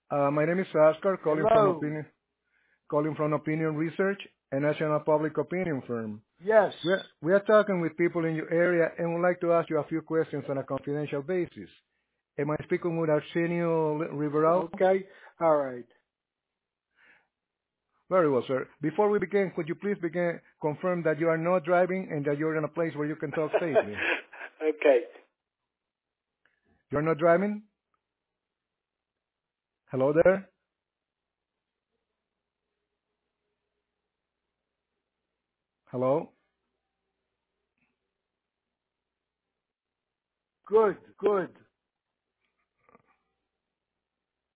My name is Oscar, Hello. calling from Opinion Research, a national public opinion firm. Yes. We are talking with people in your area and would like to ask you a few questions on a confidential basis. Am I speaking with Arsenio Riveral? Okay. All right. Very well, sir. Before we begin, could you please confirm that you are not driving and that you're in a place where you can talk safely? Okay. You're not driving? Hello there? Hello? Good. Good.